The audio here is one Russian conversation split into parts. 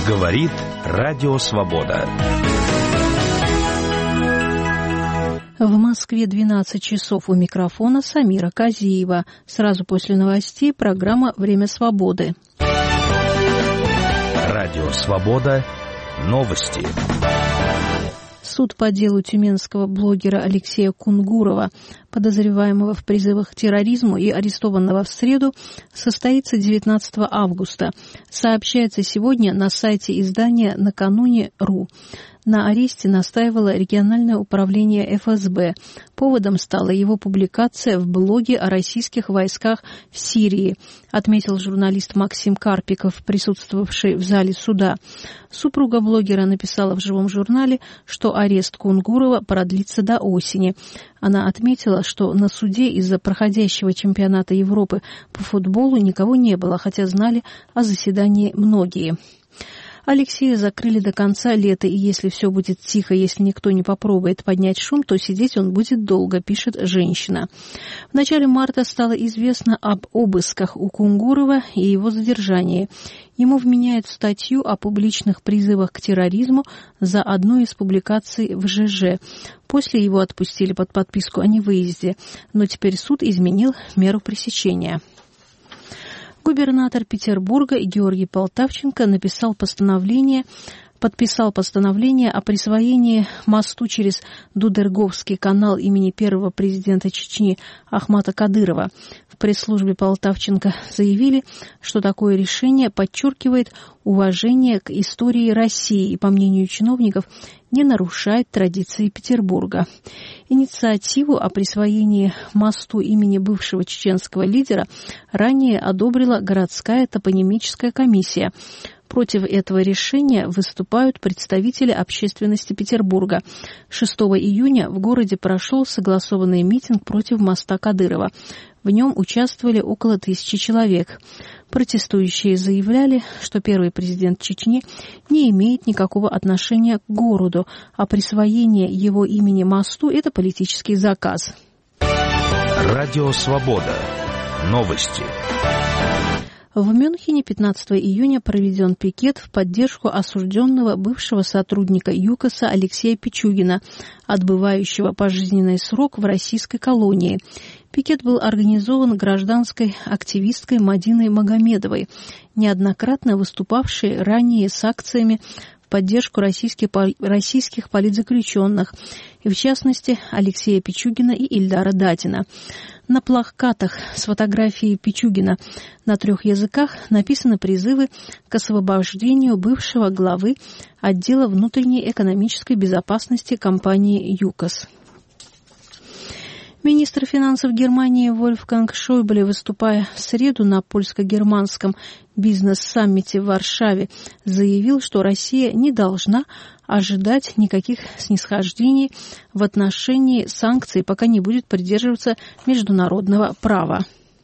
Говорит Радио Свобода. В Москве 12 часов, у микрофона Самира Казиева. Сразу после новостей программа «Время свободы». Радио Свобода. Новости. Суд по делу тюменского блогера Алексея Кунгурова, подозреваемого в призывах к терроризму и арестованного в среду, состоится 19 августа. Сообщается сегодня на сайте издания «Накануне.ру». На аресте настаивало региональное управление ФСБ. Поводом стала его публикация в блоге о российских войсках в Сирии, отметил журналист Максим Карпиков, присутствовавший в зале суда. Супруга блогера написала в живом журнале, что арест Кунгурова продлится до осени. Она отметила, что на суде из-за проходящего чемпионата Европы по футболу никого не было, хотя знали о заседании многие. Алексея закрыли до конца лета, и если все будет тихо, если никто не попробует поднять шум, то сидеть он будет долго, пишет женщина. В начале марта стало известно об обысках у Кунгурова и его задержании. Ему вменяют статью о публичных призывах к терроризму за одну из публикаций в ЖЖ. После его отпустили под подписку о невыезде, но теперь суд изменил меру пресечения. Губернатор Петербурга Георгий Полтавченко подписал постановление о присвоении мосту через Дудерговский канал имени первого президента Чечни Ахмата Кадырова. В пресс-службе Полтавченко заявили, что такое решение подчеркивает уважение к истории России и, по мнению чиновников, не нарушает традиции Петербурга. Инициативу о присвоении мосту имени бывшего чеченского лидера ранее одобрила городская топонимическая комиссия. Против этого решения выступают представители общественности Петербурга. 6 июня в городе прошел согласованный митинг против моста Кадырова. В нем участвовали около 1000 человек. Протестующие заявляли, что первый президент Чечни не имеет никакого отношения к городу, а присвоение его имени мосту – это политический заказ. Радио Свобода. Новости. В Мюнхене 15 июня проведен пикет в поддержку осужденного бывшего сотрудника ЮКОСа Алексея Пичугина, отбывающего пожизненный срок в российской колонии. Пикет был организован гражданской активисткой Мадиной Магомедовой, неоднократно выступавшей ранее с акциями в поддержку российских политзаключенных, и в частности Алексея Пичугина и Ильдара Дадина. На плакатах с фотографией Пичугина на 3 языках написаны призывы к освобождению бывшего главы отдела внутренней экономической безопасности компании ЮКОС. Министр финансов Германии Вольфганг Шойбле, выступая в среду на польско-германском бизнес-саммите в Варшаве, заявил, что Россия не должна ожидать никаких снисхождений в отношении санкций, пока не будет придерживаться международного права.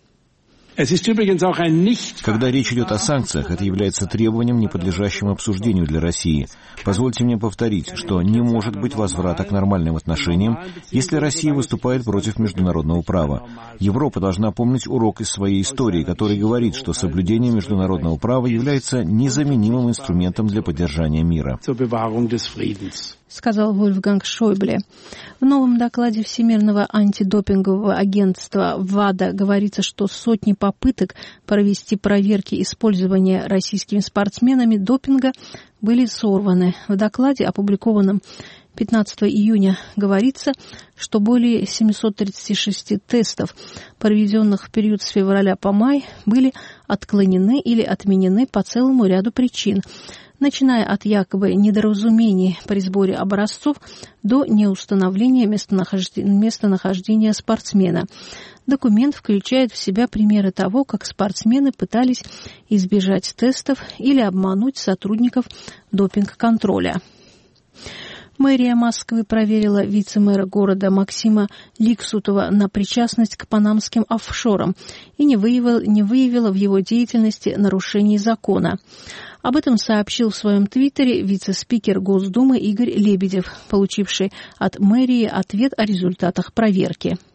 Когда речь идет о санкциях, это является требованием, не подлежащим обсуждению для России. Позвольте мне повторить, что не может быть возврата к нормальным отношениям, если Россия выступает против международного права. Европа должна помнить урок из своей истории, который говорит, что соблюдение международного права является незаменимым инструментом для поддержания мира. Сказал Вольфганг Шойбле. В новом докладе Всемирного антидопингового агентства ВАДА говорится, что сотни попыток провести проверки использования российскими спортсменами допинга были сорваны. В докладе, опубликованном 15 июня, говорится, что более 736 тестов, проведенных в период с февраля по май, были отклонены или отменены по целому ряду причин, начиная от якобы недоразумений при сборе образцов до неустановления местонахождения спортсмена. Документ включает в себя примеры того, как спортсмены пытались избежать тестов или обмануть сотрудников допинг-контроля. Мэрия Москвы проверила вице-мэра города Максима Ликсутова на причастность к панамским офшорам и не выявила в его деятельности нарушений закона. Об этом сообщил в своем твиттере вице-спикер Госдумы Игорь Лебедев, получивший от мэрии ответ о результатах проверки.